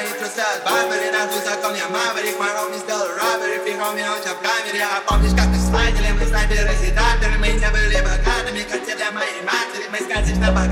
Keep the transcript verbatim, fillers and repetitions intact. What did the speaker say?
мои трусы от Барбари. Нахуй закон я Маврик, мой ром не сделал роббери. Фигал меня у тебя в камере. А помнишь, как мы слайдили, мы снайперы, резидаторы. Мы не были богатыми, как те для моей матери. Мы сказочно богаты.